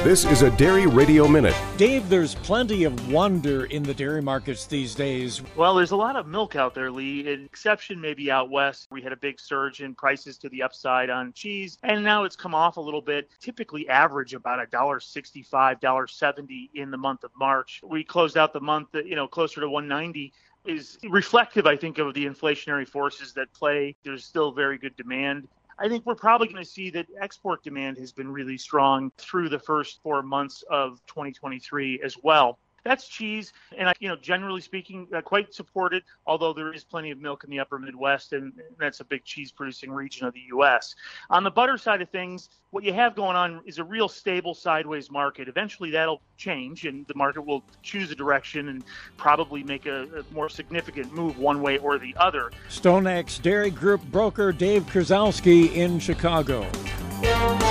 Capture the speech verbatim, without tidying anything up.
This is a Dairy Radio Minute. Dave, there's plenty of wonder in the dairy markets these days. Well, there's a lot of milk out there, Lee. An exception maybe out west. We had a big surge in prices to the upside on cheese, and now it's come off a little bit. Typically average about one dollar sixty-five, one dollar seventy in the month of March. We closed out the month, you know, closer to one ninety. Is reflective, I think, of the inflationary forces that play. There's still very good demand. I think we're probably going to see that export demand has been really strong through the first four months of twenty twenty-three as well. That's cheese, and you know, generally speaking, uh, quite supported, although there is plenty of milk in the upper Midwest, and that's a big cheese-producing region of the U S. On the butter side of things, what you have going on is a real stable sideways market. Eventually that'll change, and the market will choose a direction and probably make a, a more significant move one way or the other. StoneX Dairy Group broker Dave Krasowski in Chicago.